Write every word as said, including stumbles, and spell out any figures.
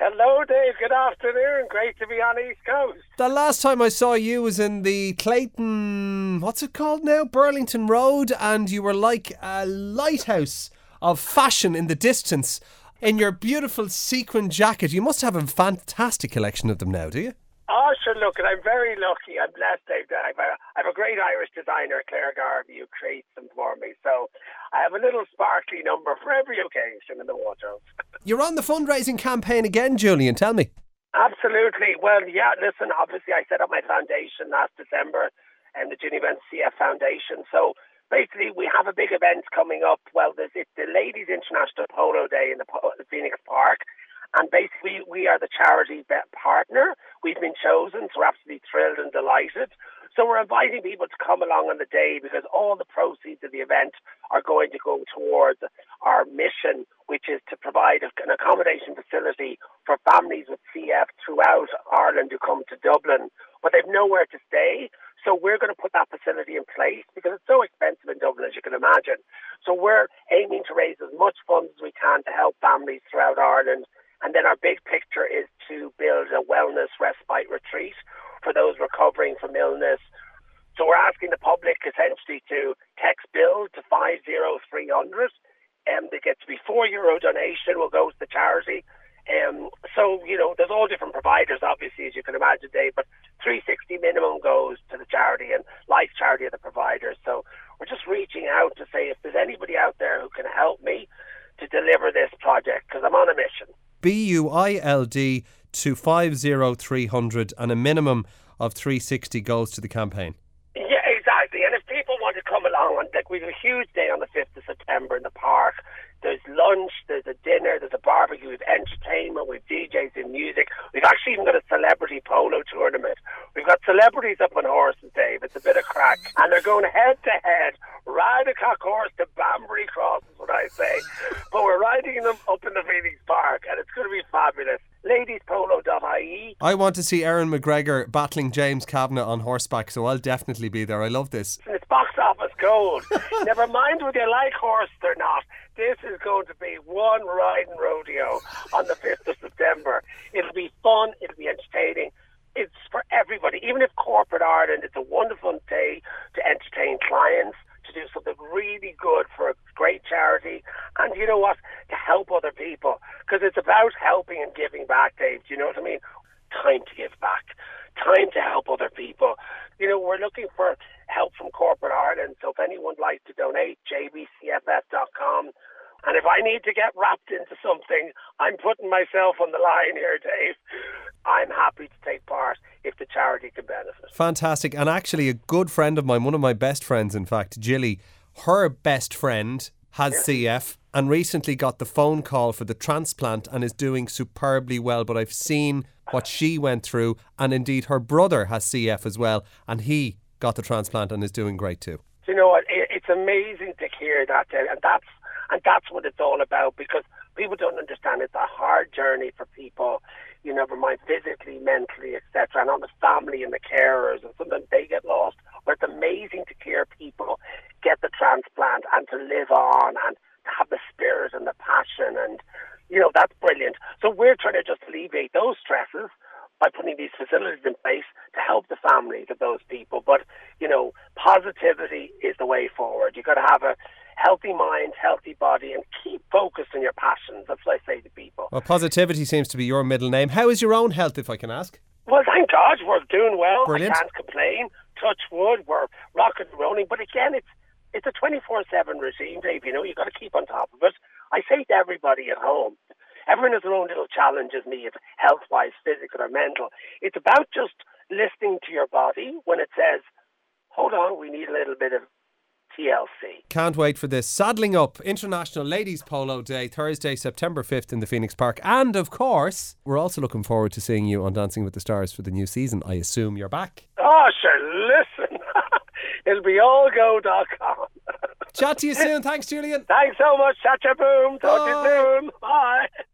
Hello, Dave. Good afternoon. Great to be on East Coast. The last time I saw you was in the Clayton, what's it called now? Burlington Road, and you were like a lighthouse of fashion in the distance in your beautiful sequin jacket. You must have a fantastic collection of them now, do you? Oh, sure, look, and I'm very lucky. I'm blessed, Dave. I have a, I have a great Irish designer, Claire Garvey, who creates them for me. So I have a little sparkly number for every occasion in the wardrobe. You're on the fundraising campaign again, Julian. Tell me. Absolutely. Well, yeah, listen, obviously I set up my foundation last December, and the Ginny Benz C F Foundation. So basically we have a big event coming up. Well, there's, it's the Ladies International Polo Day in the, the Phoenix Park. And basically, we are the charity partner. We've been chosen, so we're absolutely thrilled and delighted. So we're inviting people to come along on the day because all the proceeds of the event are going to go towards our mission, which is to provide an accommodation facility for families with C F throughout Ireland who come to Dublin, but they've nowhere to stay. So we're going to put that facility in place because it's so expensive in Dublin, as you can imagine. So we're aiming to raise as much funds as we can to help families throughout Ireland. And then our big picture is to build a wellness respite retreat for those recovering from illness. So we're asking the public essentially to text BUILD to five zero three hundred. And it gets to be four euro donation will go to the charity. Um, so, you know, there's all different providers, obviously, as you can imagine, Dave, but three sixty minimum goes to the charity and Life Charity are the providers. So we're just reaching out to say if there's anybody out there who can help me to deliver this project, because I'm on a mission. B U I L D to five zero three hundred, and a minimum of three sixty goes to the campaign. Yeah, exactly. And if people want to come along, like we have a huge day on the fifth of September in the park. There's lunch, there's a dinner, there's a barbecue, we've entertainment, we've D Js and music. We've actually even got a celebrity polo tournament. We've got celebrities up on horses, Dave. It's a bit of crack. And they're going head to head, Radicach horse to Banbury Cross is what I say. But we're riding them up in the Phoenix Park and it's going to be fabulous. ladies polo dot I E. I want to see Erin McGregor battling James Kavanagh on horseback, so I'll definitely be there. I love this. It's box office gold. Never mind whether you like horse or not. This is going to be one riding rodeo on the fifth of September. It'll be fun. It'll be entertaining. It's for everybody. Even if corporate Ireland, it's a wonderful day to entertain clients, to do something really good for a great charity, and you know what, to help other people, because it's about helping and giving back, Dave. Do you know what I mean? Time to give back, time to help other people. You know, we're looking for help from corporate Ireland, so if anyone would like to donate, j b c f f dot com. And if I need to get wrapped into something, I'm putting myself on the line here, Dave. I'm happy to take part if the charity can benefit. Fantastic. And actually a good friend of mine, one of my best friends in fact, Jilly, her best friend has yeah. C F and recently got the phone call for the transplant and is doing superbly well. But I've seen what she went through, and indeed her brother has C F as well, and he got the transplant and is doing great too. You know what? It's amazing to hear that, and that's and that's what it's all about, because people don't understand it's a hard journey for people, you know, never mind physically, mentally, et cetera, and on the family and the carers, and sometimes they get lost. But it's amazing to hear people get the transplant and to live on and to have the spirit and the passion, and, you know, that's brilliant. So we're trying to just alleviate those stresses by putting these facilities in place to help the families of those people. But, you know, positivity is the way forward. You've got to have a healthy mind, healthy body, and keep focused on your passions. That's what I say to people. Well, positivity seems to be your middle name. How is your own health, if I can ask? Well, thank God, we're doing well. Brilliant. I can't complain. Touch wood, we're rocking and rolling. But again, it's it's a twenty-four seven regime, Dave. You know, you've got to keep on top of it. I say to everybody at home, everyone has their own little challenges, be it health-wise, physical or mental. It's about just listening to your body when it says, hold on, we need a little bit of T L C. Can't wait for this. Saddling Up, International Ladies Polo Day, Thursday, September fifth in the Phoenix Park. And of course, we're also looking forward to seeing you on Dancing with the Stars for the new season. I assume you're back. Oh, sure, listen. It'll be all go dot com. Chat to you soon. Thanks, Julian. Thanks so much. Chat, boom. Talk to you soon. Bye.